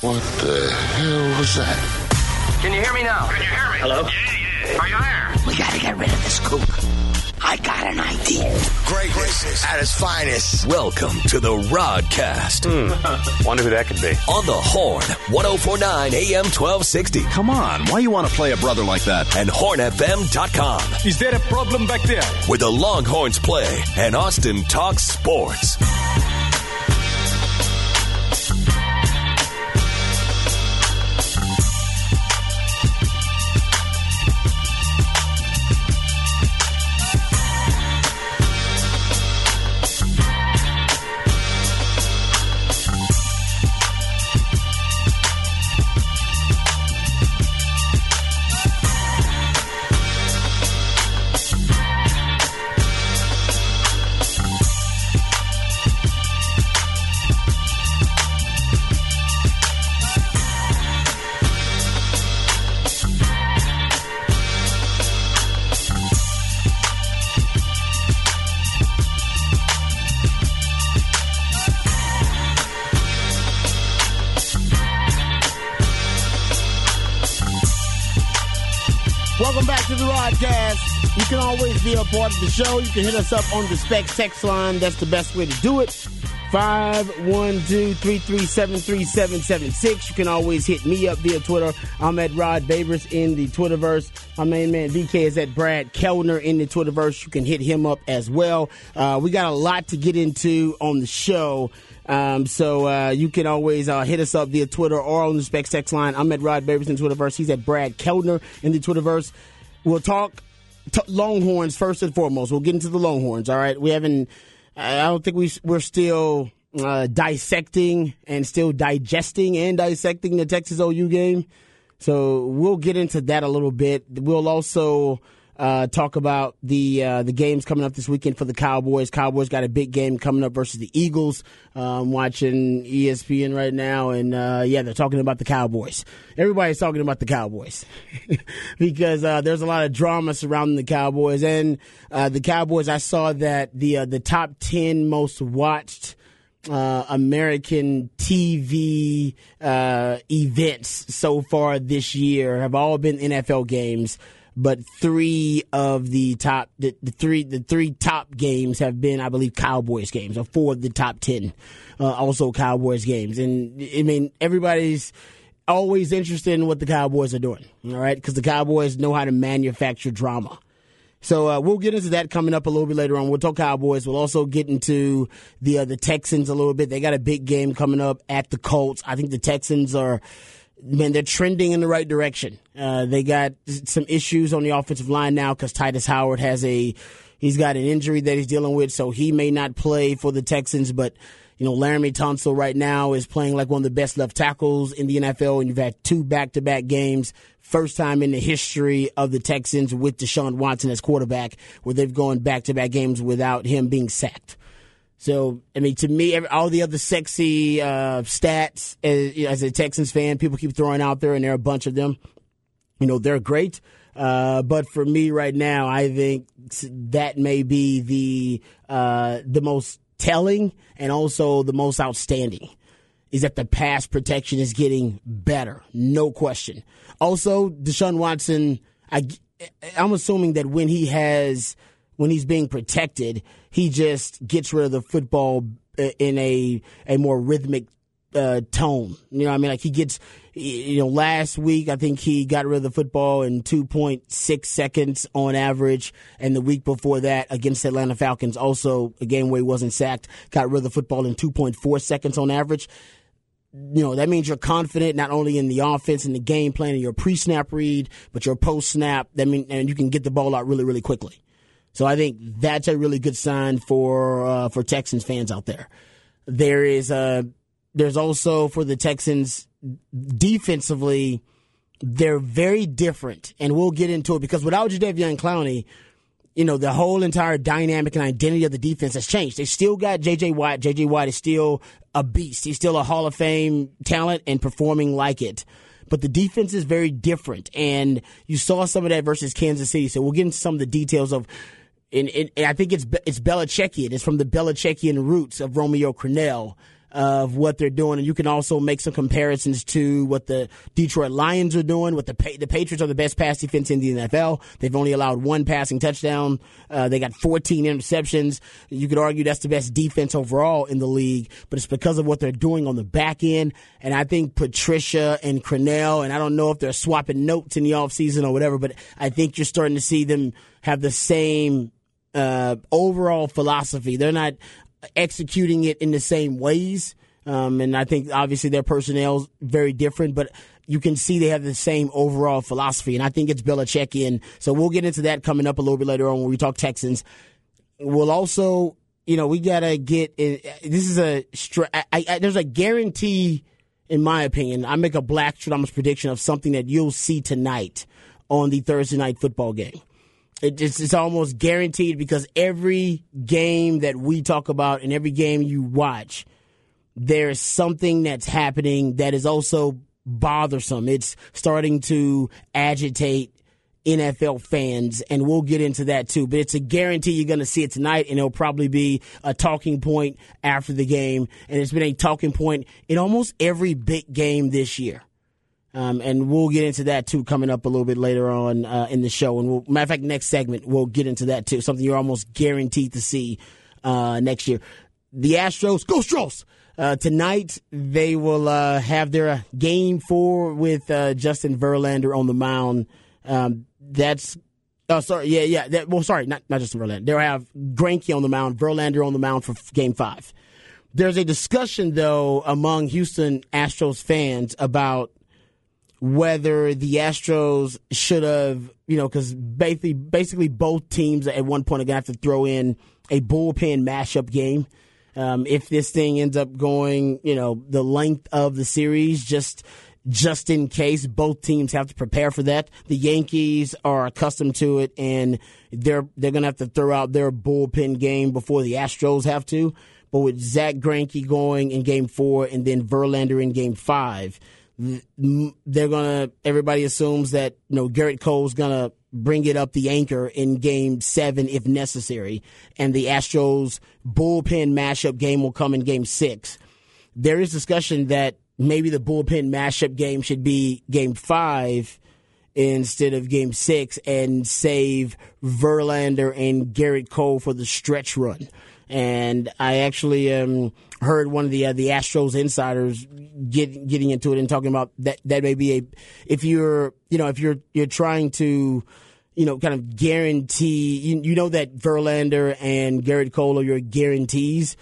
What the hell was that? Can you hear me now? Can you hear me? Hello? Yeah. Are you there? We gotta get rid of this kook. I got an idea. Greatness at its finest. Welcome to the Rodcast. Wonder who that could be. On the Horn, 104.9 AM 1260. Come on, why you want to play a brother like that? And HornFM.com. Is there a problem back there? Where the Longhorns play and Austin talks sports. Welcome back to the Rodcast. You can always be a part of the show. You can hit us up on the Specs text line. That's the best way to do it. 512-337-3776. You can always hit me up via Twitter. I'm at Rod Babers in the Twitterverse. My main man VK is at Brad Kellner in the Twitterverse. You can hit him up as well. We got a lot to get into on the show. So you can always hit us up via Twitter or on the Specs text line. I'm at Rod Babers in the Twitterverse. He's at Brad Kellner in the Twitterverse. We'll talk Longhorns first and foremost. We'll get into the Longhorns, all right? I don't think we're still dissecting and still digesting and dissecting the Texas OU game. So we'll get into that a little bit. We'll also talk about the games coming up this weekend for the Cowboys. Cowboys got a big game coming up versus the Eagles. I'm watching ESPN right now, and they're talking about the Cowboys. Everybody's talking about the Cowboys because there's a lot of drama surrounding the Cowboys. And the Cowboys, I saw that the top 10 most watched American TV events so far this year have all been NFL games. But three of the top, the three top games have been, I believe, Cowboys games, or four of the top 10, also Cowboys games. And I mean, everybody's always interested in what the Cowboys are doing, all right? Because the Cowboys know how to manufacture drama. So we'll get into that coming up a little bit later on. We'll talk Cowboys. We'll also get into the Texans a little bit. They got a big game coming up at the Colts. I think the Texans are. Man, they're trending in the right direction. They got some issues on the offensive line now because Titus Howard he's got an injury that he's dealing with, so he may not play for the Texans. But, Laramie Tunsil right now is playing like one of the best left tackles in the NFL, and you've had two back-to-back games. First time in the history of the Texans with Deshaun Watson as quarterback where they've gone back-to-back games without him being sacked. So, I mean, to me, all the other sexy stats as a Texans fan, people keep throwing out there, and there are a bunch of them. They're great. But for me right now, I think that may be the most telling and also the most outstanding is that the pass protection is getting better. No question. Also, Deshaun Watson, I'm assuming that when he's being protected, he just gets rid of the football in a more rhythmic tone. Like he gets, last week I think he got rid of the football in 2.6 seconds on average. And the week before that against the Atlanta Falcons, also a game where he wasn't sacked, got rid of the football in 2.4 seconds on average. That means you're confident not only in the offense and the game plan and your pre-snap read, but your post-snap. And you can get the ball out really, really quickly. So I think that's a really good sign for Texans fans out there. There's also for the Texans defensively, they're very different, and we'll get into it because without Jadeveon Clowney, the whole entire dynamic and identity of the defense has changed. They still got J.J. Watt. J.J. Watt is still a beast. He's still a Hall of Fame talent and performing like it. But the defense is very different, and you saw some of that versus Kansas City. So we'll get into some of the details of. And I think it's Belichickian. It's from the Belichickian roots of Romeo Crennel. of what they're doing, and you can also make some comparisons to what the Detroit Lions are doing. The Patriots are the best pass defense in the NFL. They've only allowed one passing touchdown. They got 14 interceptions. You could argue that's the best defense overall in the league, but it's because of what they're doing on the back end. And I think Patricia and Crennel, and I don't know if they're swapping notes in the offseason or whatever, but I think you're starting to see them have the same overall philosophy. They're not executing it in the same ways. And I think obviously their personnel is very different, but you can see they have the same overall philosophy. And I think it's Belichick-ian. So we'll get into that coming up a little bit later on when we talk Texans. We'll also, we got to get, this is there's a guarantee, in my opinion. I make a Black Stradamus prediction of something that you'll see tonight on the Thursday night football game. It's almost guaranteed because every game that we talk about and every game you watch, there's something that's happening that is also bothersome. It's starting to agitate NFL fans, and we'll get into that too. But it's a guarantee you're going to see it tonight, and it'll probably be a talking point after the game. And it's been a talking point in almost every big game this year. And we'll get into that, too, coming up a little bit later on in the show. And matter of fact, next segment, we'll get into that, too, something you're almost guaranteed to see next year. The Astros, go Stros! Tonight, they will have their Game 4 with Justin Verlander on the mound. Not Justin Verlander. They'll have Greinke on the mound, Verlander on the mound for Game 5. There's a discussion, though, among Houston Astros fans about whether the Astros should have, because basically both teams at one point are going to have to throw in a bullpen mashup game. If this thing ends up going, the length of the series, just in case both teams have to prepare for that. The Yankees are accustomed to it, and they're going to have to throw out their bullpen game before the Astros have to. But with Zach Greinke going in Game 4 and then Verlander in Game 5, everybody assumes that Garrett Cole's gonna bring it up the anchor in Game 7 if necessary, and the Astros bullpen mashup game will come in Game 6. There is discussion that maybe the bullpen mashup game should be Game 5 instead of Game 6 and save Verlander and Garrett Cole for the stretch run. And I actually heard one of the Astros insiders getting into it and talking about that may be if you're trying to kind of guarantee that Verlander and Garrett Cole are your guarantees.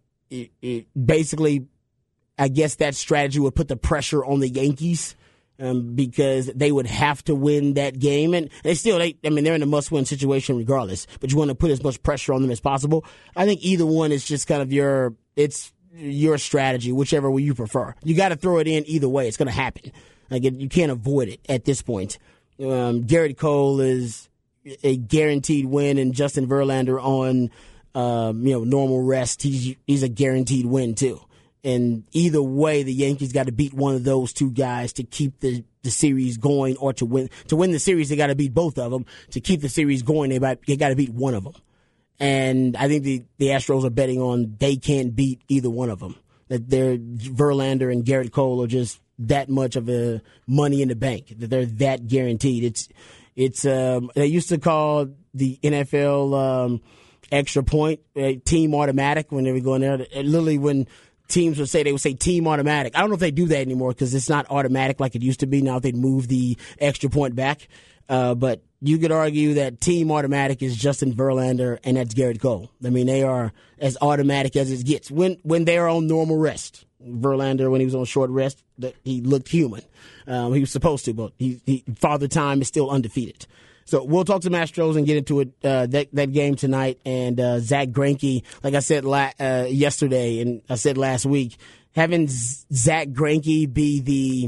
Basically, I guess that strategy would put the pressure on the Yankees. Because they would have to win that game. And they're in a must-win situation regardless, but you want to put as much pressure on them as possible. I think either one is just kind of your strategy, whichever way you prefer. You got to throw it in either way. It's going to happen. You can't avoid it at this point. Garrett Cole is a guaranteed win, and Justin Verlander on normal rest, he's a guaranteed win too. And either way, the Yankees got to beat one of those two guys to keep the series going, or to win the series. They got to beat both of them. To keep the series going, they got to beat one of them. And I think the Astros are betting on they can't beat either one of them. That Verlander and Garrett Cole are just that much of a money in the bank. That they're that guaranteed. It's they used to call the NFL extra point team automatic when they were going there. Literally when teams would say team automatic. I don't know if they do that anymore because it's not automatic like it used to be. Now they'd move the extra point back. But you could argue that team automatic is Justin Verlander and that's Garrett Cole. I mean, they are as automatic as it gets when they are on normal rest. Verlander, when he was on short rest, he looked human. He was supposed to, but Father Time is still undefeated. So we'll talk to Astros and get into it that game tonight. And Zach Greinke, like I said yesterday, and I said last week, having Zach Greinke be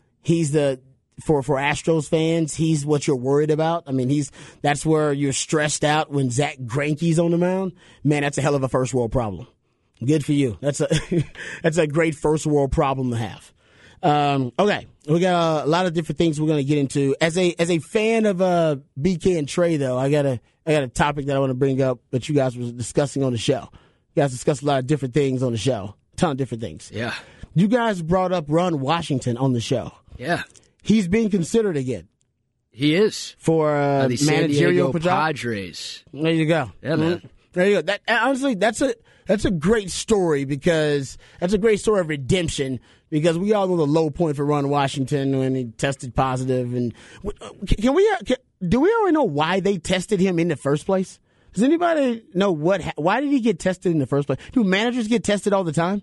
for Astros fans, he's what you're worried about. I mean, that's where you're stressed out when Zach Greinke's on the mound. Man, that's a hell of a first world problem. Good for you. That's a great first world problem to have. Okay, we got a lot of different things we're going to get into. As a fan of BK and Trey, though, I got a topic that I want to bring up that you guys were discussing on the show. You guys discussed a lot of different things on the show. ton of different things. Yeah. You guys brought up Ron Washington on the show. Yeah. He's being considered again. He is. For the San managerial Diego Padres. There you go. Yeah, man. There you go. Honestly, that's a great story because that's a great story of redemption because we all know the low point for Ron Washington when he tested positive. And do we already know why they tested him in the first place? Does anybody know why did he get tested in the first place? Do managers get tested all the time?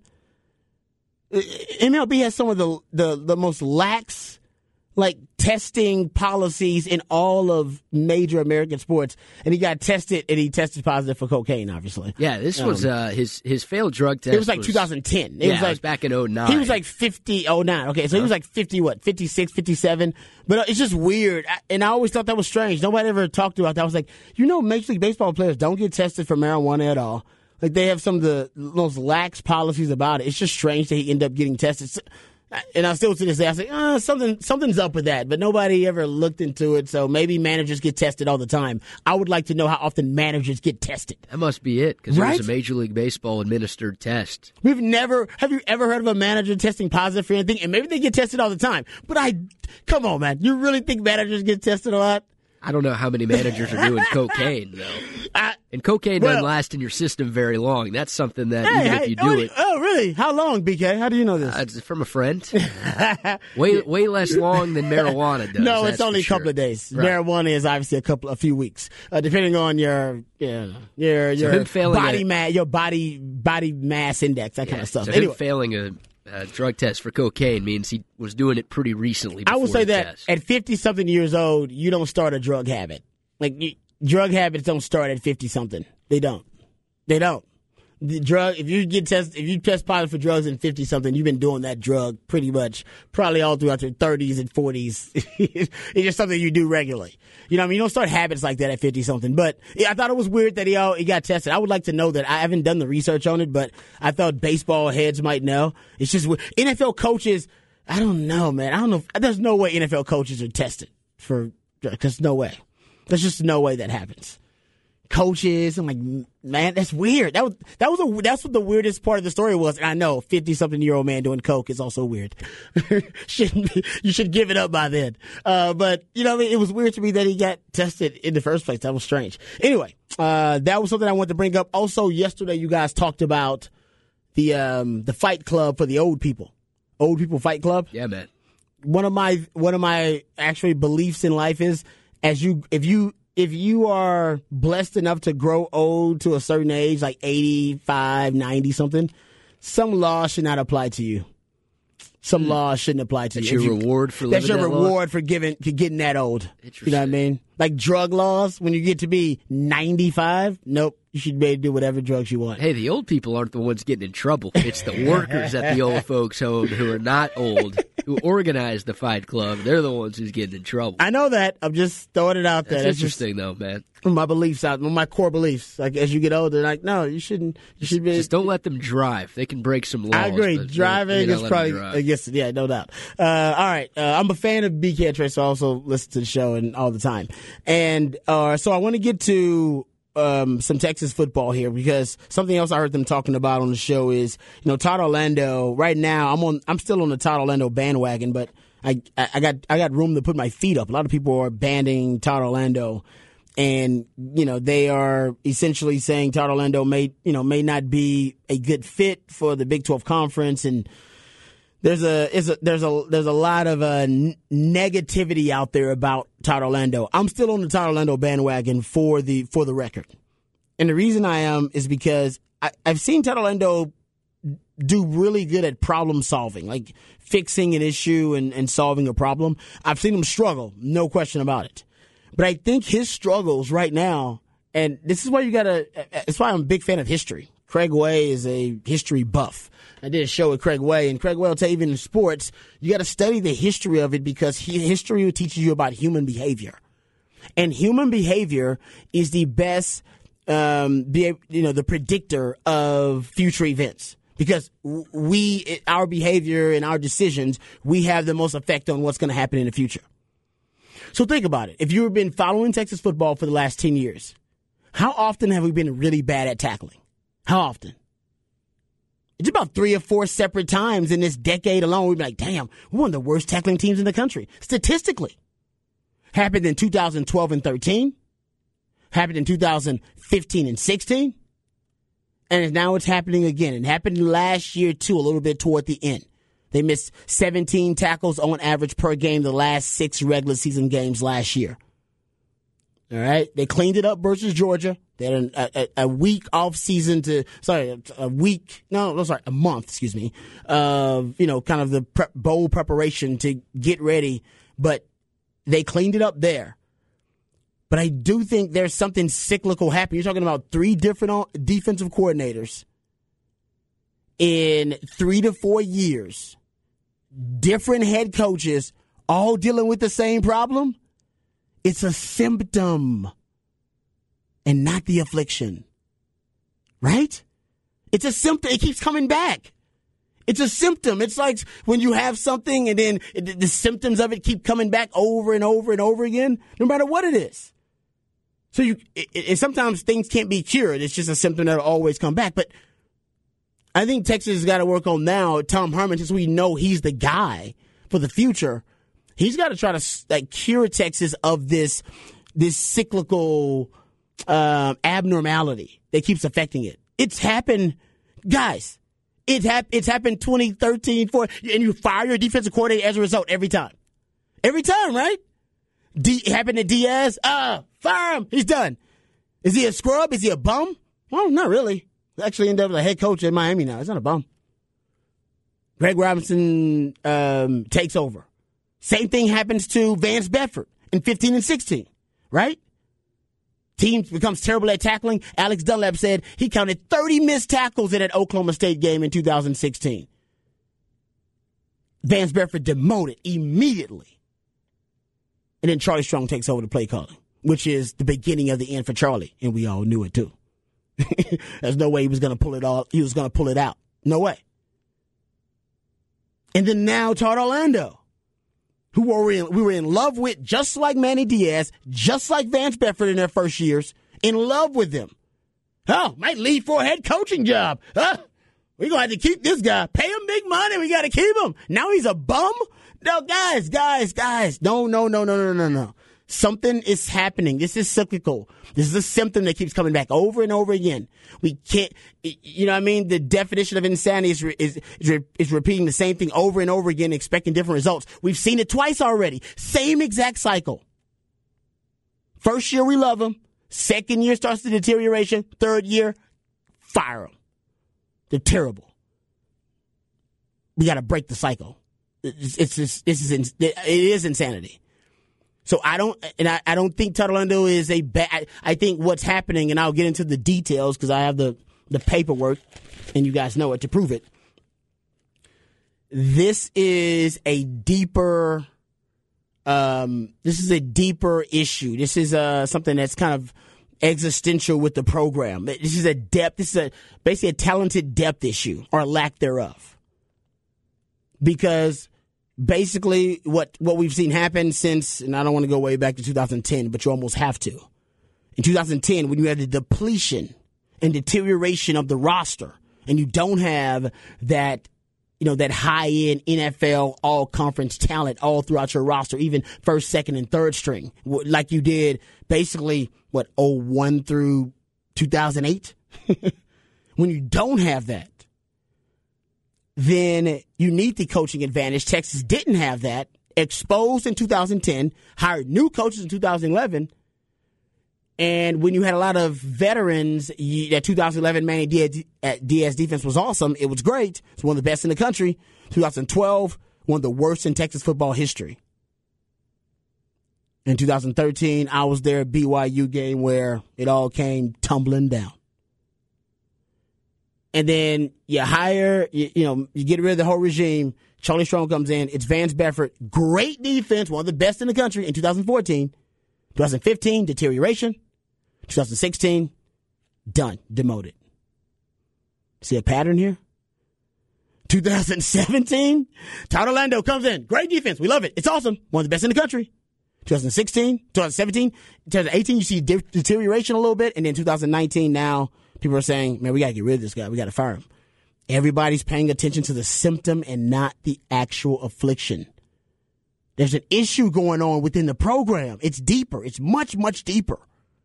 MLB has some of the most lax testing policies in all of major American sports, and he got tested, and he tested positive for cocaine, obviously. Yeah, this was his failed drug test. It was 2010. It was back in 09. He was 09. Okay, so he was 56, 57. But it's just weird, and I always thought that was strange. Nobody ever talked about that. I was like, Major League Baseball players don't get tested for marijuana at all. They have some of the most lax policies about it. It's just strange that he ended up getting tested. And I still to this day, I say, something's up with that. But nobody ever looked into it, so maybe managers get tested all the time. I would like to know how often managers get tested. That must be it, because it was a Major League Baseball administered test. Have you ever heard of a manager testing positive for anything? And maybe they get tested all the time. But come on, man. You really think managers get tested a lot? I don't know how many managers are doing cocaine, though. And cocaine doesn't last in your system very long. That's something that even if you do it. Oh, really? How long, BK? How do you know this? It's from a friend. way less long than marijuana does. No, it's only a couple of days. Right. Marijuana is obviously a few weeks, depending on your body mass index, that kind of stuff. So him failing a drug test for cocaine means he was doing it pretty recently before I will say that test. At 50-something years old, you don't start a drug habit. Drug habits don't start at 50-something. They don't. If you test positive for drugs in 50-something, you've been doing that drug pretty much probably all throughout your 30s and 40s. It's just something you do regularly. You don't start habits like that at 50-something. But I thought it was weird that he got tested. I would like to know that. I haven't done the research on it, but I thought baseball heads might know. It's just weird. NFL coaches, I don't know, man. I don't know. There's no way NFL coaches are tested for drugs. There's no way. There's just no way that happens. Coaches, I'm like, man, that's weird. That's what the weirdest part of the story was. And I know 50-something-year-old man doing coke is also weird. You should give it up by then. But it was weird to me that he got tested in the first place. That was strange. Anyway, that was something I wanted to bring up. Also, yesterday you guys talked about the fight club for the old people. Old people fight club. Yeah, man. One of my actually beliefs in life is if you are blessed enough to grow old to a certain age, like 85, 90 something, some laws should not apply to you. Some laws shouldn't apply to you. That's your reward for living that long? That's your reward for getting that old. You know what I mean? Like drug laws, when you get to be 95, nope. You should be able to do whatever drugs you want. Hey, the old people aren't the ones getting in trouble. It's the workers at the old folks' home who are not old, who organize the fight club. They're the ones who's getting in trouble. I know that. I'm just throwing it out there. That's interesting, though, man. My beliefs my core beliefs. Like as you get older, no, you shouldn't. You should be. Just don't let them drive. They can break some laws. I agree. Driving is probably. I guess, yeah, no doubt. All right. I'm a fan of BK Trey, so I also listen to the show and all the time. And so I want to get to some Texas football here because something else I heard them talking about on the show is Todd Orlando. Right now, I'm still on the Todd Orlando bandwagon, but I got room to put my feet up. A lot of people are banning Todd Orlando. And, they are essentially saying Todd Orlando may not be a good fit for the Big 12 conference. And there's a lot of negativity out there about Todd Orlando. I'm still on the Todd Orlando bandwagon for the record. And the reason I am is because I've seen Todd Orlando do really good at problem solving, like fixing an issue and solving a problem. I've seen him struggle, no question about it. But I think his struggles right now, and this is why it's why I'm a big fan of history. Craig Way is a history buff. I did a show with Craig Way, and Craig Way will tell you even in sports, you got to study the history of it because history teaches you about human behavior. And human behavior is the best, the predictor of future events. Because our behavior and our decisions, we have the most effect on what's going to happen in the future. So think about it. If you've been following Texas football for the last 10 years, how often have we been really bad at tackling? How often? It's about 3 or 4 separate times in this decade alone. We'd be like, damn, we're one of the worst tackling teams in the country, statistically. Happened in 2012 and 13. Happened in 2015 and 16. And now it's happening again. It happened last year, too, a little bit toward the end. They missed 17 tackles on average per game the last 6 regular season games last year. All right? They cleaned it up versus Georgia. They had a week off season a month, of, kind of the bowl preparation to get ready. But they cleaned it up there. But I do think there's something cyclical happening. You're talking about 3 different defensive coordinators in 3 to 4 years, different head coaches, all dealing with the same problem. It's a symptom and not the affliction, right? It's a symptom. It keeps coming back. It's a symptom. It's like when you have something and then the symptoms of it keep coming back over and over and over again, no matter what it is. So sometimes things can't be cured. It's just a symptom that will always come back. But I think Texas has got to work on now. Tom Herman, since we know he's the guy for the future, he's got to try to cure Texas of this cyclical abnormality that keeps affecting it. It's happened, guys. It's happened 2013, 14, and you fire your defensive coordinator as a result every time. Every time, right? It happened to Diaz. Fire him. He's done. Is he a scrub? Is he a bum? Well, not really. He actually ended up as a head coach at Miami now. He's not a bum. Greg Robinson takes over. Same thing happens to Vance Bedford in 15 and 16, right? Team becomes terrible at tackling. Alex Dunlap said he counted 30 missed tackles in that Oklahoma State game in 2016. Vance Bedford demoted immediately. And then Charlie Strong takes over the play calling, which is the beginning of the end for Charlie. And we all knew it, too. There's no way he was going to pull it all. He was going to pull it out. No way. And then now Todd Orlando, who we were in love with, just like Manny Diaz, just like Vance Bedford in their first years, in love with them. Oh, might leave for a head coaching job. We're going to have to keep this guy. Pay him big money. We got to keep him. Now he's a bum? No, guys. No. Something is happening. This is cyclical. This is a symptom that keeps coming back over and over again. We can't, the definition of insanity is repeating the same thing over and over again, expecting different results. We've seen it twice already. Same exact cycle. First year, we love them. Second year starts the deterioration. Third year, fire them. They're terrible. We got to break the cycle. It is insanity. So I don't think Todd Orlando is a bad. I think what's happening, and I'll get into the details because I have the paperwork, and you guys know it to prove it. This is a deeper. This is a deeper issue. This is something that's kind of existential with the program. This is a depth. This is basically a talented depth issue or lack thereof. Because basically what we've seen happen since, and I don't want to go way back to 2010, but you almost have to. In 2010, when you had the depletion and deterioration of the roster, and you don't have that, that high-end NFL all-conference talent all throughout your roster, even first, second, and third string, like you did basically, 01 through 2008? When you don't have that, then you need the coaching advantage. Texas didn't have that. Exposed in 2010, hired new coaches in 2011. And when you had a lot of veterans, that 2011 Manny Diaz defense was awesome. It was great. It's one of the best in the country. 2012, one of the worst in Texas football history. In 2013, I was there at BYU game where it all came tumbling down. And then you hire, you get rid of the whole regime. Charlie Strong comes in. It's Vance Bedford. Great defense, one of the best in the country in 2014. 2015, deterioration. 2016, done, demoted. See a pattern here? 2017, Todd Orlando comes in. Great defense. We love it. It's awesome. One of the best in the country. 2016, 2017, 2018, you see deterioration a little bit. And then 2019, now people are saying, man, we got to get rid of this guy. We got to fire him. Everybody's paying attention to the symptom and not the actual affliction. There's an issue going on within the program. It's deeper. It's much, much deeper.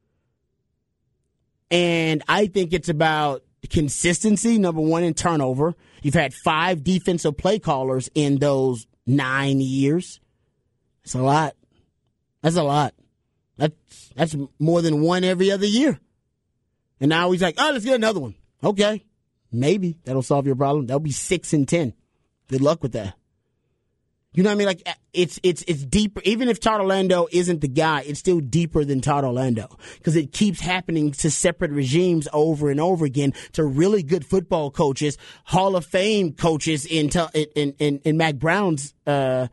And I think it's about consistency, number one, and turnover. You've had 5 defensive play callers in those 9 years. That's a lot. That's a lot. That's more than one every other year. And now he's like, let's get another one. Okay. Maybe that'll solve your problem. That'll be 6 and 10. Good luck with that. You know what I mean? Like, it's deeper. Even if Todd Orlando isn't the guy, it's still deeper than Todd Orlando because it keeps happening to separate regimes over and over again to really good football coaches, Hall of Fame coaches in Mac Brown's in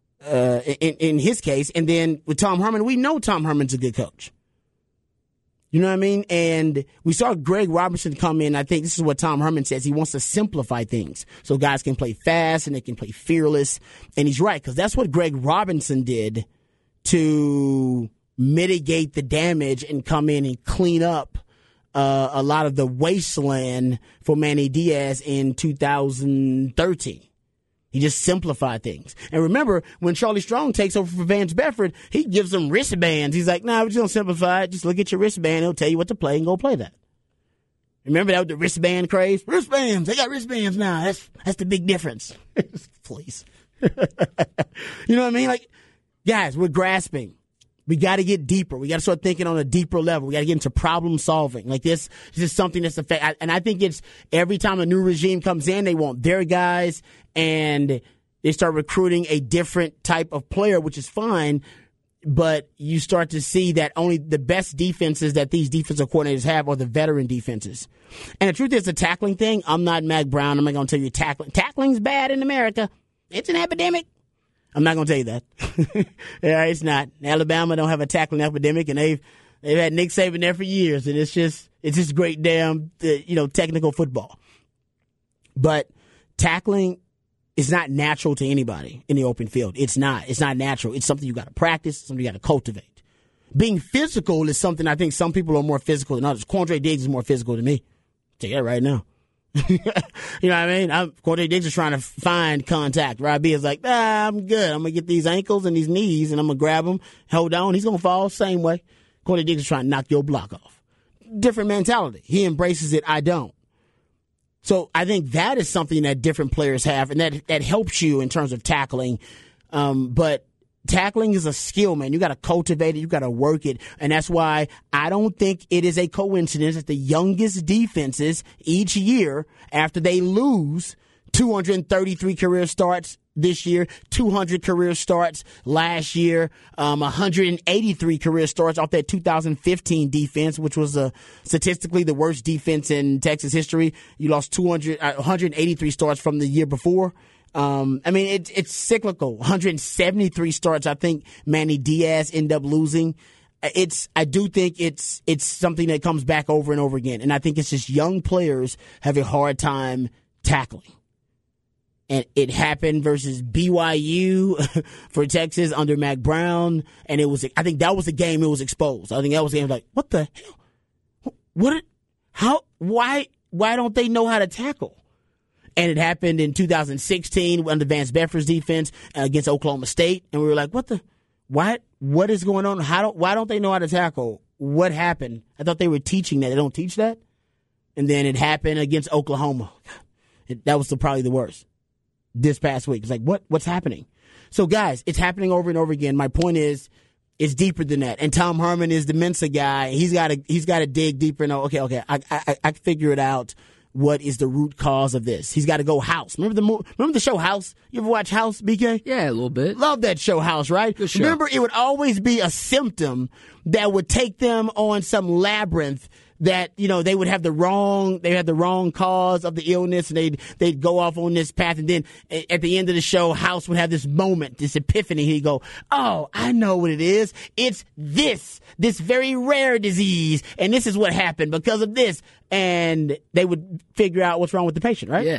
his case, and then with Tom Herman, we know Tom Herman's a good coach. You know what I mean? And we saw Greg Robinson come in. I think this is what Tom Herman says. He wants to simplify things so guys can play fast and they can play fearless. And he's right, because that's what Greg Robinson did to mitigate the damage and come in and clean up a lot of the wasteland for Manny Diaz in 2013. He just simplified things. And remember, when Charlie Strong takes over for Vance Bedford, he gives them wristbands. He's like, we're just going to simplify it. Just look at your wristband. He'll tell you what to play and go play that. Remember that with the wristband craze? Wristbands. They got wristbands now. That's the big difference. Please. You know what I mean? Like, guys, we're grasping. We got to get deeper. We got to start thinking on a deeper level. We got to get into problem solving. Like this is something that's and I think it's every time a new regime comes in, they want their guys and they start recruiting a different type of player, which is fine. But you start to see that only the best defenses that these defensive coordinators have are the veteran defenses. And the truth is, the tackling thing, I'm not Mac Brown. I'm not going to tell you tackling's bad in America. It's an epidemic. I'm not going to tell you that. Yeah, it's not. Alabama don't have a tackling epidemic, and they've had Nick Saban there for years, and it's just great damn technical football. But tackling is not natural to anybody in the open field. It's not. It's not natural. It's something you got to practice, something you got to cultivate. Being physical is something I think some people are more physical than others. Quandre Diggs is more physical than me. I'll tell you that right now. You know what I mean? Quandre Diggs is trying to find contact. Rob B is like, I'm good. I'm going to get these ankles and these knees, and I'm going to grab him, hold on. He's going to fall same way. Quandre Diggs is trying to knock your block off. Different mentality. He embraces it. I don't. So I think that is something that different players have, and that helps you in terms of tackling. But tackling is a skill, man. You got to cultivate it. You got to work it. And that's why I don't think it is a coincidence that the youngest defenses each year, after they lose 233 career starts this year, 200 career starts last year, 183 career starts off that 2015 defense, which was statistically the worst defense in Texas history. You lost 183 starts from the year before. I mean, it's cyclical. 173 starts, I think Manny Diaz ended up losing. I do think it's something that comes back over and over again. And I think it's just young players have a hard time tackling. And it happened versus BYU for Texas under Mac Brown. And I think that was the game it was exposed. I think that was the game like, what the hell? Why don't they know how to tackle? And it happened in 2016 under Vance Bedford's defense against Oklahoma State. And we were like, what is going on? Why don't they know how to tackle? What happened? I thought they were teaching that. They don't teach that. And then it happened against Oklahoma. That was probably the worst this past week. It's like, what's happening? So guys, it's happening over and over again. My point is, it's deeper than that. And Tom Herman is the Mensa guy. He's got to dig deeper and okay, I figure it out. What is the root cause of this? He's got to go House. Remember the show House? You ever watch House, BK? Yeah, a little bit. Love that show House, right? Good show. Remember, it would always be a symptom that would take them on some labyrinth that, they would have the wrong cause of the illness, and they'd go off on this path, and then at the end of the show, House would have this moment, this epiphany. He'd go, oh, I know what it is. It's this very rare disease, and this is what happened because of this. And they would figure out what's wrong with the patient, right? Yeah.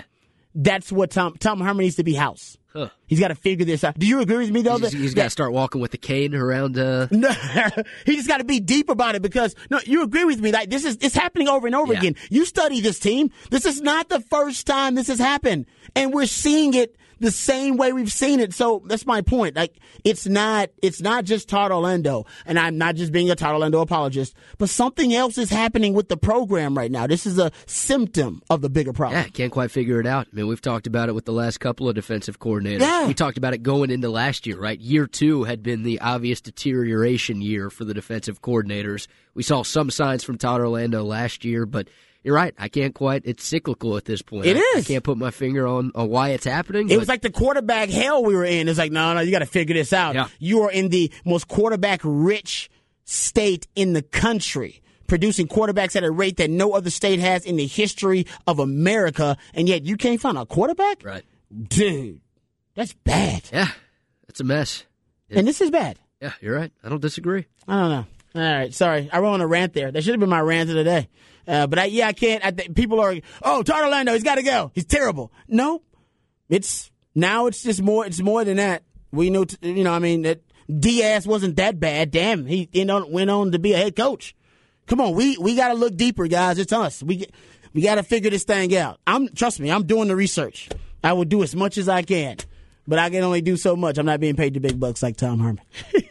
that's what Tom Herman needs to be house. Huh. He's got to figure this out. Do you agree with me, though? He's got to start walking with the cane around. No, he just got to be deep about it because, no, you agree with me. Like, it's happening over and over again. You study this team. This is not the first time this has happened. And we're seeing it the same way we've seen it. So that's my point. Like, it's not just Todd Orlando, and I'm not just being a Todd Orlando apologist, but something else is happening with the program right now. This is a symptom of the bigger problem. Yeah, can't quite figure it out. I mean, we've talked about it with the last couple of defensive coordinators. Yeah. We talked about it going into last year, right? Year 2 had been the obvious deterioration year for the defensive coordinators. We saw some signs from Todd Orlando last year, but you're right. I can't quite. It's cyclical at this point. It is. I can't put my finger on why it's happening. It was like the quarterback hell we were in. It's like, no, you got to figure this out. Yeah. You are in the most quarterback-rich state in the country, producing quarterbacks at a rate that no other state has in the history of America, and yet you can't find a quarterback? Right. Dude, that's bad. Yeah, it's a mess. And this is bad. Yeah, you're right. I don't disagree. I don't know. All right, sorry. I went on a rant there. That should have been my rant of the day. But I can't. People are, Todd Orlando, he's got to go. He's terrible. No, it's just more. It's more than that. We know, that Diaz wasn't that bad. Damn, he went on to be a head coach. Come on, we got to look deeper, guys. It's us. We got to figure this thing out. Trust me, I'm doing the research. I will do as much as I can, but I can only do so much. I'm not being paid the big bucks like Tom Herman.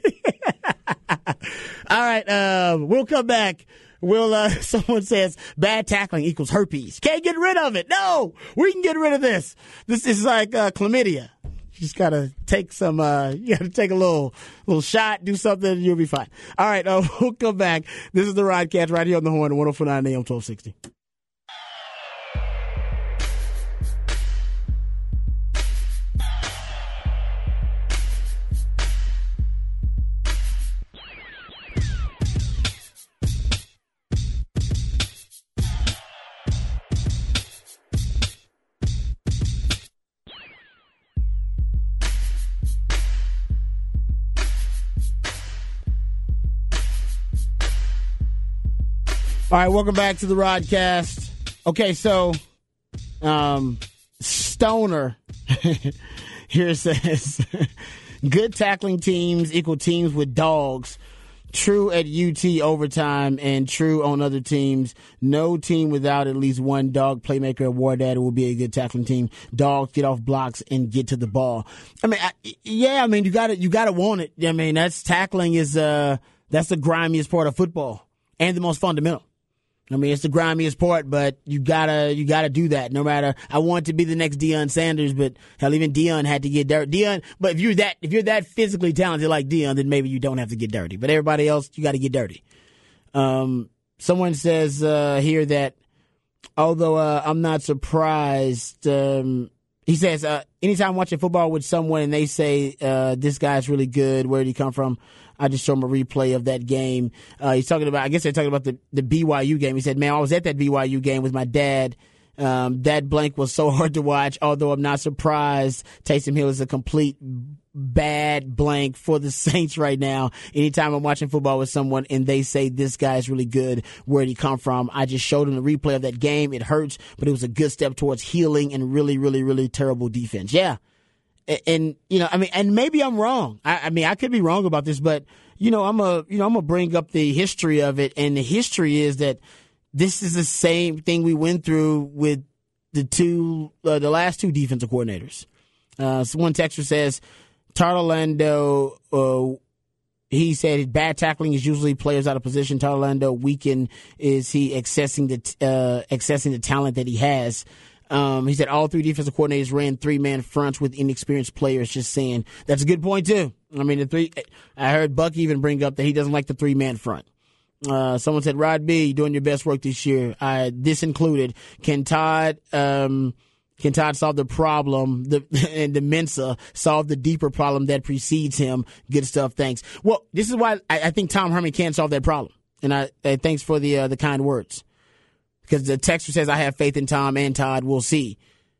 All right, we'll come back. Someone says bad tackling equals herpes. Can't get rid of it. No, we can get rid of this. This is like chlamydia. You just gotta take some. You gotta take a little shot, do something, and you'll be fine. All right, we'll come back. This is the Rodcast right here on the Horn, 104.9 AM 1260. All right, welcome back to the Rodcast. Okay, so Stoner here says, good tackling teams equal teams with dogs. True at UT overtime and true on other teams. No team without at least one dog playmaker or war dad will be a good tackling team. Dogs get off blocks and get to the ball. I mean, you gotta want it. I mean, that's tackling is that's the grimiest part of football and the most fundamental. I mean, it's the grimiest part, but you gotta do that. No matter, I want to be the next Deion Sanders, but hell, even Deion had to get dirty. But if you're that physically talented like Deion, then maybe you don't have to get dirty. But everybody else, you got to get dirty. Someone says here that although I'm not surprised, he says anytime I'm watching football with someone and they say this guy's really good, where did he come from? I just show him a replay of that game. He's talking about, I guess they're talking about the BYU game. He said, man, I was at that BYU game with my dad. That blank was so hard to watch, although I'm not surprised. Taysom Hill is a complete bad blank for the Saints right now. Anytime I'm watching football with someone and they say this guy's really good, where'd he come from? I just showed him the replay of that game. It hurts, but it was a good step towards healing and really, really, really terrible defense. Yeah. And and maybe I'm wrong. I could be wrong about this, but I'm gonna bring up the history of it, and the history is that this is the same thing we went through with the last two defensive coordinators. So one texter says, Todd Orlando, he said bad tackling is usually players out of position. Todd Orlando weakened is he accessing the talent that he has. He said all three defensive coordinators ran 3-man fronts with inexperienced players. Just saying. That's a good point, too. I mean, I heard Buck even bring up that he doesn't like the 3-man front. Someone said, Rod B, you're doing your best work this year. This included, can Todd solve the problem, and the Mensa solve the deeper problem that precedes him? Good stuff, thanks. Well, this is why I think Tom Herman can solve that problem. And thanks for the kind words. Because the texter says, I have faith in Tom and Todd. We'll see.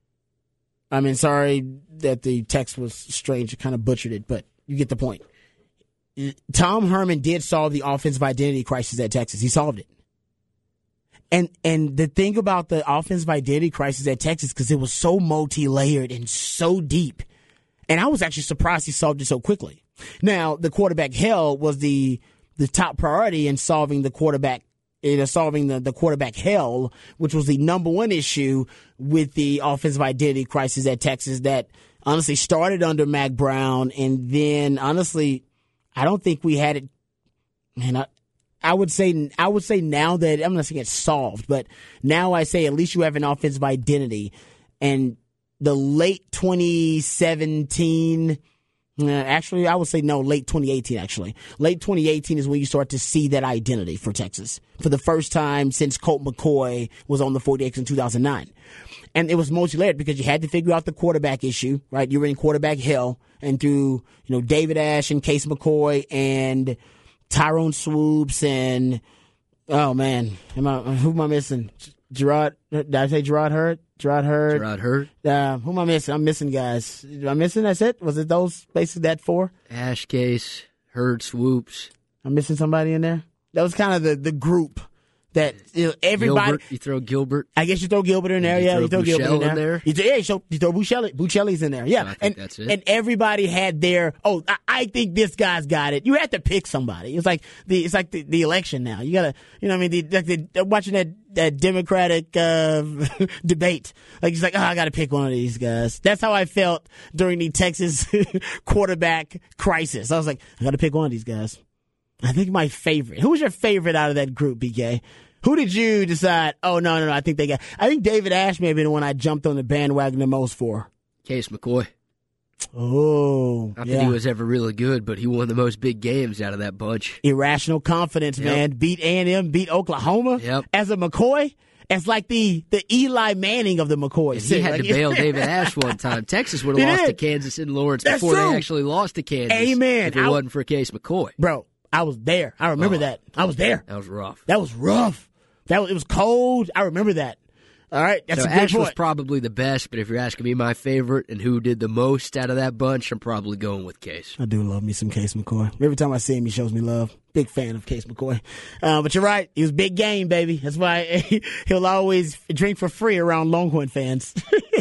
I mean, sorry that the text was strange. It kind of butchered it, but you get the point. Tom Herman did solve the offensive identity crisis at Texas. He solved it. And the thing about the offensive identity crisis at Texas, because it was so multi-layered and so deep, and I was actually surprised he solved it so quickly. Now, the quarterback hell was the top priority in solving the quarterback hell, which was the number one issue with the offensive identity crisis at Texas that honestly started under Mack Brown, and then honestly, I don't think we had it. Man, I would say now that I'm not saying it's solved, but now I say at least you have an offensive identity. And the late 2017, actually, I would say no, late 2018. Actually, late 2018 is when you start to see that identity for Texas for the first time since Colt McCoy was on the 48ers in 2009. And it was multi-layered because you had to figure out the quarterback issue, right? You were in quarterback hell, and through David Ash and Case McCoy and Tyrone Swoops and oh man, who am I missing? Gerard? Did I say Gerard Hurd? Gerard Hurd. Who am I missing? I'm missing guys. Am I missing? That's it. Was it those basically that four? Ash, Case, Hurd, Swoops. I'm missing somebody in there. That was kind of the group that everybody. Gilbert, you throw Gilbert. I guess you throw Gilbert in there. You throw Gilbert in there. You throw Buechele. Buechele's in there. Yeah, I think that's it. And everybody had their. Oh, I think this guy's got it. You have to pick somebody. It's like the election now. You gotta. Watching that Democratic debate. Like he's like, I got to pick one of these guys. That's how I felt during the Texas quarterback crisis. I was like, I got to pick one of these guys. I think my favorite. Who was your favorite out of that group, BK? Who did you decide? Oh, no. I think David Ash may have been the one I jumped on the bandwagon the most for. Case McCoy. Oh, Not that he was ever really good, but he won the most big games out of that bunch. Irrational confidence, man. Beat A&M, beat Oklahoma. Yep. As a McCoy, as like the Eli Manning of the McCoys. He had to bail David Ash one time. Texas would have lost to Kansas in Lawrence before they actually lost to Kansas. Amen. If it wasn't for Case McCoy. Bro, I was there. I remember that. I was there. That was rough. It was cold. I remember that. All right, that's a good Ash point. was probably the best, but if you're asking me my favorite and who did the most out of that bunch, I'm probably going with Case. I do love me some Case McCoy. Every time I see him, he shows me love. Big fan of Case McCoy. But you're right. He was big game, baby. That's why he'll always drink for free around Longhorn fans.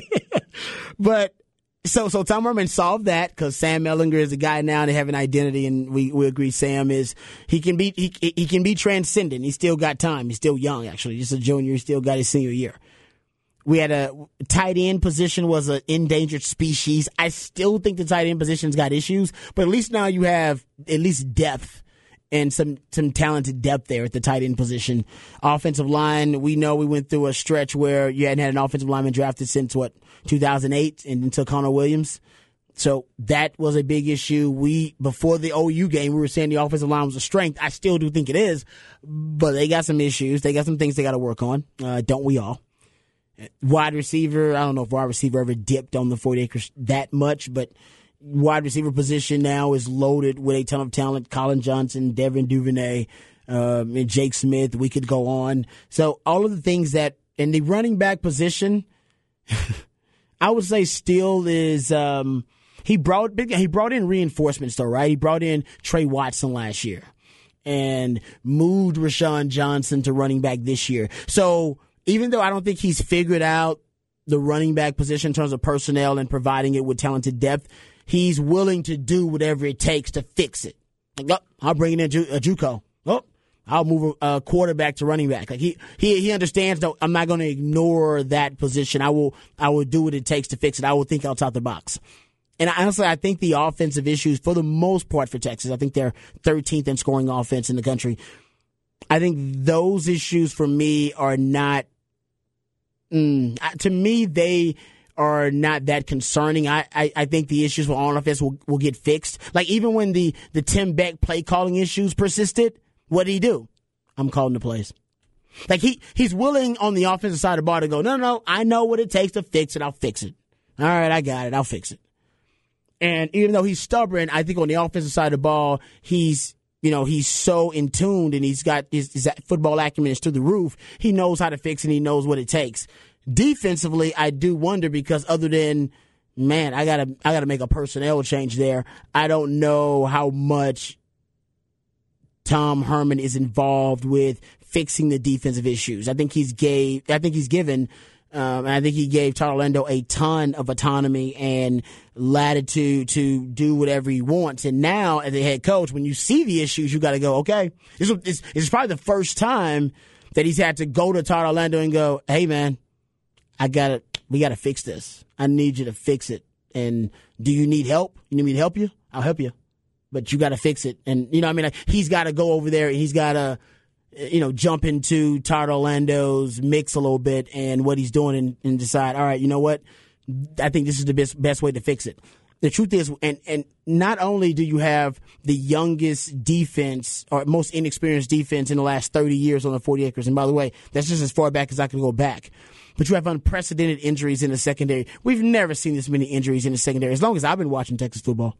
But so Tom Herman solved that because Sam Ehlinger is a guy now. They have an identity, and we agree. Sam is he can be transcendent. He's still got time. He's still young, actually. Just a junior. He still got his senior year. We had a tight end position was an endangered species. I still think the tight end position's got issues, but at least now you have at least depth and some talented depth there at the tight end position. Offensive line, we know we went through a stretch where you hadn't had an offensive lineman drafted since 2008, and until Connor Williams. So that was a big issue. Before the OU game, we were saying the offensive line was a strength. I still do think it is, but they got some issues. They got some things they got to work on. Don't we all? Wide receiver, I don't know if wide receiver ever dipped on the 40 acres that much, but wide receiver position now is loaded with a ton of talent. Colin Johnson, Devin Duvernay, and Jake Smith. We could go on. So all of the things that in the running back position, I would say still is he brought in reinforcements though, right? He brought in Trey Watson last year and moved Rashawn Johnson to running back this year. So even though I don't think he's figured out the running back position in terms of personnel and providing it with talented depth, he's willing to do whatever it takes to fix it. Like, oh, I'll bring in a JUCO. Oh, I'll move a quarterback to running back. Like he understands that I'm not going to ignore that position. I will do what it takes to fix it. I will think outside the box. And honestly, I think the offensive issues, for the most part for Texas, I think they're 13th in scoring offense in the country. I think those issues for me are not. To me, they are not that concerning. I think the issues with on offense will get fixed. Like even when the Tim Beck play calling issues persisted, what did he do? I'm calling the plays. Like he's willing on the offensive side of the ball to go, no, I know what it takes to fix it. I'll fix it. All right, I got it. I'll fix it. And even though he's stubborn, I think on the offensive side of the ball, he's so in tune and he's got his football acumen is through the roof. He knows how to fix it and he knows what it takes. Defensively, I do wonder because other than, man, I gotta make a personnel change there. I don't know how much Tom Herman is involved with fixing the defensive issues. I think he gave Todd Orlando a ton of autonomy and latitude to do whatever he wants. And now, as a head coach, when you see the issues, you got to go, okay, this is probably the first time that he's had to go to Todd Orlando and go, hey, man, we got to fix this. I need you to fix it. And do you need help? You need me to help you? I'll help you. But you got to fix it. And, he's got to go over there and he's got to, jump into Todd Orlando's mix a little bit and what he's doing and decide, all right, you know what? I think this is the best way to fix it. The truth is, and not only do you have the youngest defense or most inexperienced defense in the last 30 years on the 40 acres, and by the way, that's just as far back as I can go back, but you have unprecedented injuries in the secondary. We've never seen this many injuries in the secondary as long as I've been watching Texas football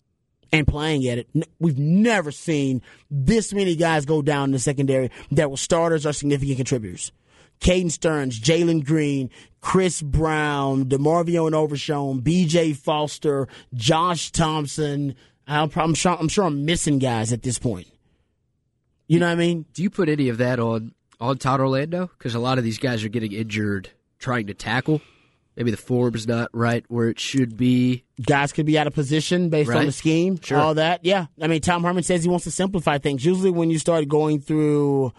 and playing at it. We've never seen this many guys go down in the secondary that were starters or significant contributors. Caden Stearns, Jalen Green, Chris Brown, DeMarvio and Overshown, B.J. Foster, Josh Thompson. I'm sure I'm missing guys at this point. You know what I mean? Do you put any of that on Todd Orlando? Because a lot of these guys are getting injured trying to tackle. Maybe the form's not right where it should be. Guys could be out of position based on the scheme, all that. Yeah. I mean, Tom Herman says he wants to simplify things. Usually when you start going through,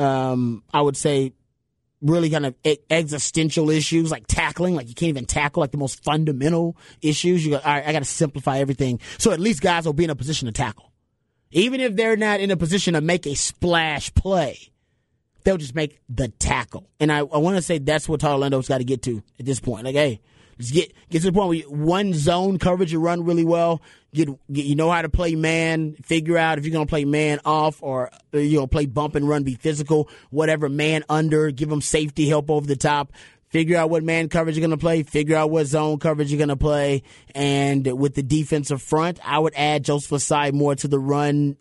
I would say, really kind of existential issues like tackling, like you can't even tackle, like the most fundamental issues, you go, all right, I got to simplify everything. So at least guys will be in a position to tackle. Even if they're not in a position to make a splash play, they'll just make the tackle. And I want to say that's what Todd Orlando's got to get to at this point. Like, hey, just get to the point where one zone coverage you run really well. You know how to play man. Figure out if you're going to play man off or play bump and run, be physical, whatever, man under, give them safety help over the top. Figure out what man coverage you're going to play. Figure out what zone coverage you're going to play. And with the defensive front, I would add Joseph Ossai more to the run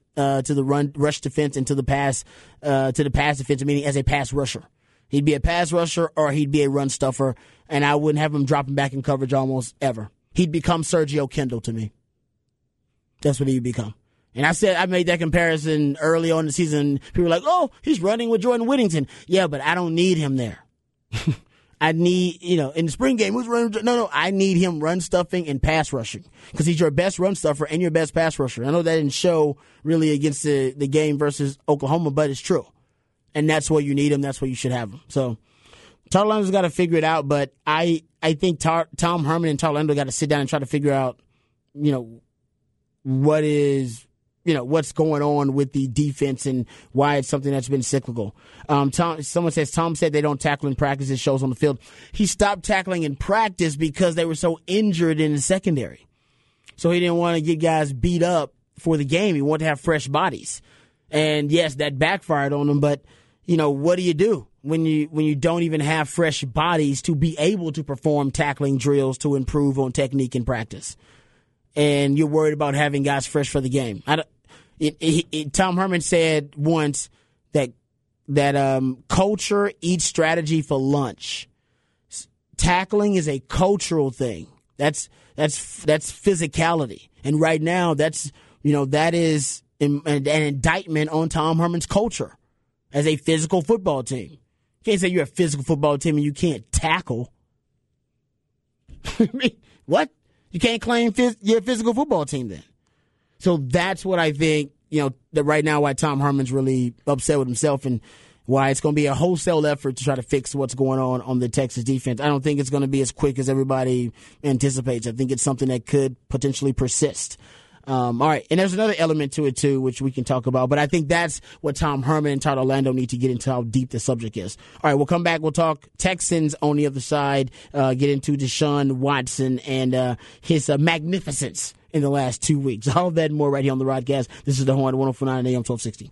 rush defense and to the pass defense, meaning as a pass rusher. He'd be a pass rusher or he'd be a run stuffer, and I wouldn't have him dropping back in coverage almost ever. He'd become Sergio Kendall to me. That's what he'd become. And I made that comparison early on in the season. People were like, oh, he's running with Jordan Whittington. Yeah, but I don't need him there. I need, in the spring game, who's running? No, I need him run stuffing and pass rushing because he's your best run stuffer and your best pass rusher. I know that didn't show really against the game versus Oklahoma, but it's true. And that's where you need him. That's where you should have him. So Todd Orlando's got to figure it out, but I think Tom Herman and Todd Orlando got to sit down and try to figure out, what's going on with the defense and why it's something that's been cyclical. Someone says Tom said they don't tackle in practice. It shows on the field. He stopped tackling in practice because they were so injured in the secondary. So he didn't want to get guys beat up for the game. He wanted to have fresh bodies. And yes, that backfired on him, but what do you do when you don't even have fresh bodies to be able to perform tackling drills to improve on technique in practice? And you're worried about having guys fresh for the game. Tom Herman said once that culture eats strategy for lunch. Tackling is a cultural thing. That's physicality. And right now, that is an indictment on Tom Herman's culture as a physical football team. You can't say you're a physical football team and you can't tackle. I mean, what? You can't claim you're a physical football team then. So that's what I think, that right now why Tom Herman's really upset with himself and why it's going to be a wholesale effort to try to fix what's going on the Texas defense. I don't think it's going to be as quick as everybody anticipates. I think it's something that could potentially persist. All right, and there's another element to it, too, which we can talk about. But I think that's what Tom Herman and Todd Orlando need to get into, how deep the subject is. All right, we'll come back. We'll talk Texans on the other side, get into Deshaun Watson and his magnificence in the last 2 weeks. All of that and more right here on the Rodcast. This is The Horn, 104.9 AM 1260.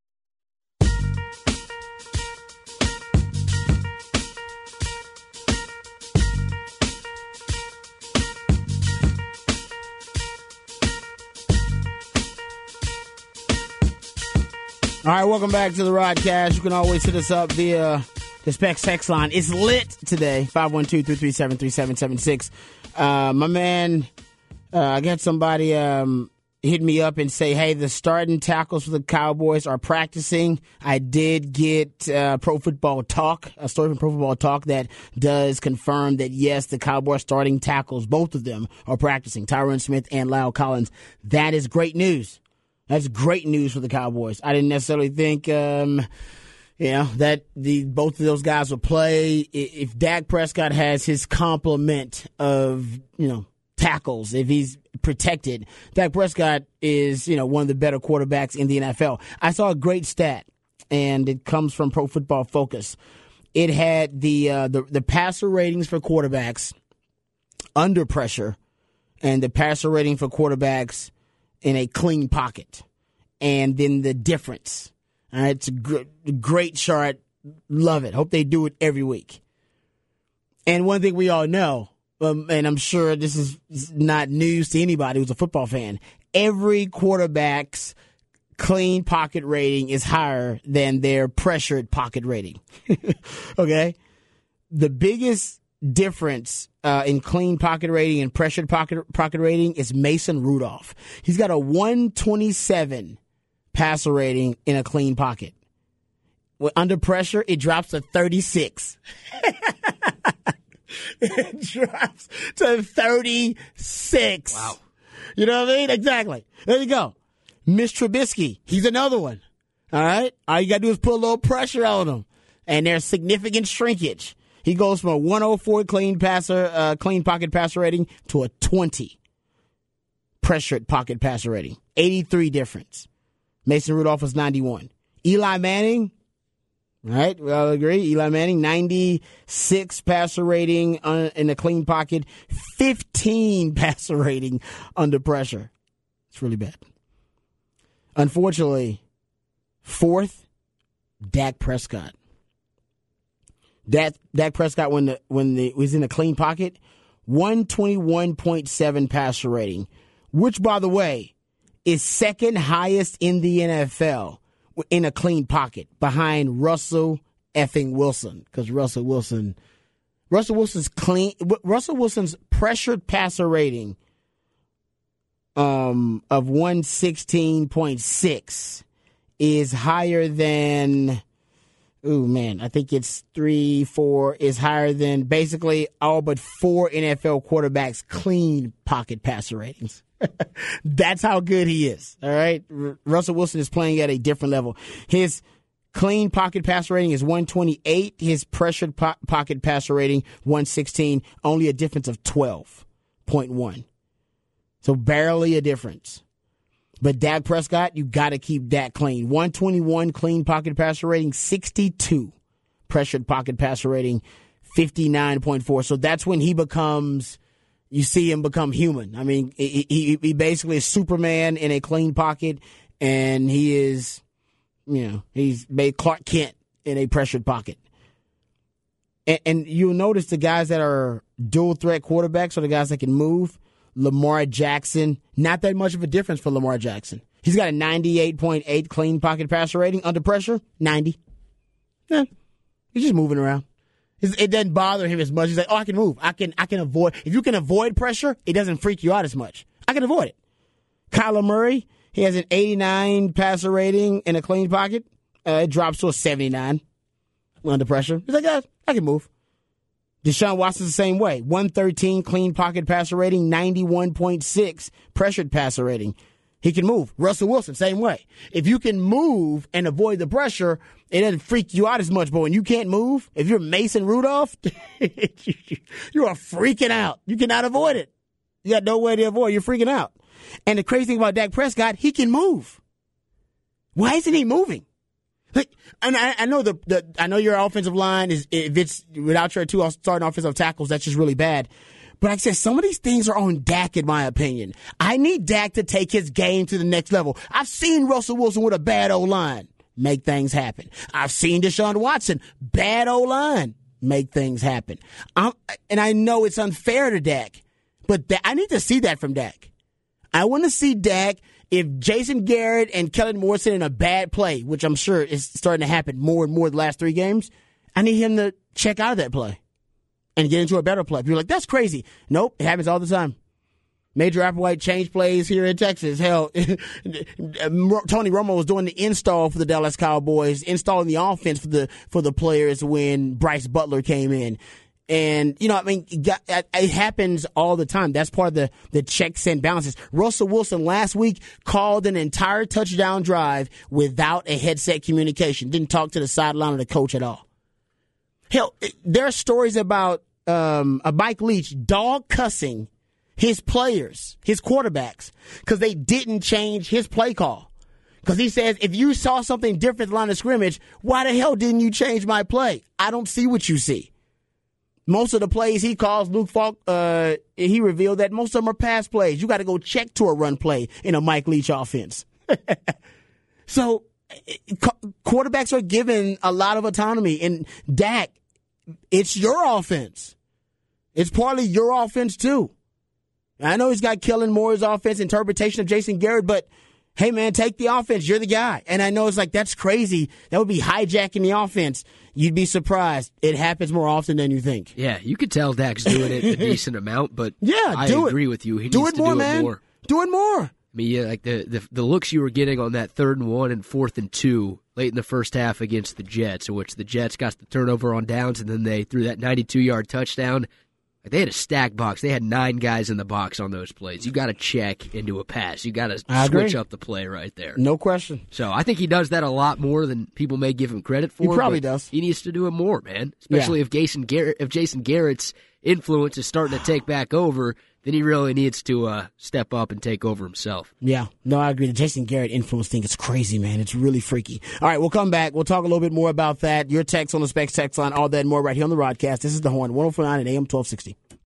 All right, welcome back to the Rodcast. You can always hit us up via the Specs text line. It's lit today, 512-337-3776. My man, I got somebody hit me up and say, hey, the starting tackles for the Cowboys are practicing. I did get Pro Football Talk, a story from Pro Football Talk that does confirm that, yes, the Cowboys starting tackles, both of them, are practicing, Tyron Smith and La'el Collins. That is great news. That's great news for the Cowboys. I didn't necessarily think that both of those guys will play. If Dak Prescott has his complement of, tackles, if he's protected, Dak Prescott is, one of the better quarterbacks in the NFL. I saw a great stat, and it comes from Pro Football Focus. It had the passer ratings for quarterbacks under pressure and the passer rating for quarterbacks in a clean pocket, and then the difference. All right, it's a great chart. Love it. Hope they do it every week. And one thing we all know, and I'm sure this is not news to anybody who's a football fan, every quarterback's clean pocket rating is higher than their pressured pocket rating. Okay? The biggest difference in clean pocket rating and pressured pocket rating is Mason Rudolph. He's got a 127 passer rating in a clean pocket. Under pressure, it drops to 36. It drops to 36. Wow. You know what I mean? Exactly. There you go. Mitch Trubisky, he's another one. All right? All you got to do is put a little pressure on him, and there's significant shrinkage. He goes from a 104 clean pocket passer rating to a 20 pressured pocket passer rating. 83 difference. Mason Rudolph was 91. Eli Manning, all right, we all agree. Eli Manning, 96 passer rating in a clean pocket, 15 passer rating under pressure. It's really bad. Unfortunately, fourth, Dak Prescott. Dak Prescott, when was in a clean pocket, 121.7 passer rating, which, by the way, is second highest in the NFL in a clean pocket, behind Russell effing Wilson. Because Russell Wilson's pressured passer rating of 116.6 is higher than, I think it's 3-4 is higher than basically all but 4 NFL quarterbacks' clean pocket passer ratings. That's how good he is. All right. Russell Wilson is playing at a different level. His clean pocket passer rating is 128. His pressured pocket passer rating, 116. Only a difference of 12.1. So barely a difference. But Dak Prescott, you got to keep Dak clean. 121 clean pocket passer rating, 62 pressured pocket passer rating, 59.4. So that's when he becomes, you see him become human. I mean, he basically is Superman in a clean pocket, and he is, he's made Clark Kent in a pressured pocket. And you'll notice the guys that are dual threat quarterbacks are the guys that can move. Lamar Jackson, not that much of a difference for Lamar Jackson. He's got a 98.8 clean pocket passer rating. Under pressure, 90. Yeah, he's just moving around. It doesn't bother him as much. He's like, I can move. I can avoid. If you can avoid pressure, it doesn't freak you out as much. I can avoid it. Kyler Murray, he has an 89 passer rating in a clean pocket. It drops to a 79 under pressure. He's like, I can move. Deshaun Watson's the same way. 113 clean pocket passer rating, 91.6 pressured passer rating. He can move. Russell Wilson, same way. If you can move and avoid the pressure, it doesn't freak you out as much. But when you can't move, if you're Mason Rudolph, you are freaking out. You cannot avoid it. You got no way to avoid it. You're freaking out. And the crazy thing about Dak Prescott, he can move. Why isn't he moving? Like, and I know I know your offensive line is, if it's without your two starting offensive tackles, that's just really bad. But like I said, some of these things are on Dak, in my opinion. I need Dak to take his game to the next level. I've seen Russell Wilson with a bad O-line make things happen. I've seen Deshaun Watson, bad O-line, make things happen. And I know it's unfair to Dak, but I need to see that from Dak. I want to see Dak. If Jason Garrett and Kellen Moore in a bad play, which I'm sure is starting to happen more and more the last 3 games, I need him to check out of that play and get into a better play. You're like, that's crazy. Nope, it happens all the time. Major Applewhite changed plays here in Texas. Hell, Tony Romo was doing the install for the Dallas Cowboys, installing the offense for the players when Bryce Butler came in. And, it happens all the time. That's part of the checks and balances. Russell Wilson last week called an entire touchdown drive without a headset communication. Didn't talk to the sideline or the coach at all. Hell, there are stories about Mike Leach dog cussing his players, his quarterbacks, because they didn't change his play call. Because he says, if you saw something different at the line of scrimmage, why the hell didn't you change my play? I don't see what you see. Most of the plays he calls, Luke Falk, he revealed that most of them are pass plays. You got to go check to a run play in a Mike Leach offense. So quarterbacks are given a lot of autonomy. And Dak, it's your offense. It's partly your offense, too. I know he's got Kellen Moore's offense interpretation of Jason Garrett, but hey, man, take the offense. You're the guy. And I know it's like, that's crazy. That would be hijacking the offense. You'd be surprised. It happens more often than you think. Yeah, you could tell Dak's doing it a decent amount, but I agree with you. He needs to do it more. Do it more. I mean, yeah, like the looks you were getting on that 3rd and 1 and 4th and 2 late in the first half against the Jets, in which the Jets got the turnover on downs, and then they threw that 92-yard touchdown. They had a stack box. They had 9 guys in the box on those plays. You got to check into a pass. You got to switch up the play right there. No question. So I think he does that a lot more than people may give him credit for. He probably does. He needs to do it more, man. Especially if Jason Garrett's influence is starting to take back over, then he really needs to step up and take over himself. Yeah. No, I agree. The Jason Garrett influence thing is crazy, man. It's really freaky. All right, we'll come back. We'll talk a little bit more about that. Your text on the Specs text line, all that and more right here on the Rodcast. This is The Horn, 104.9 and AM 1260.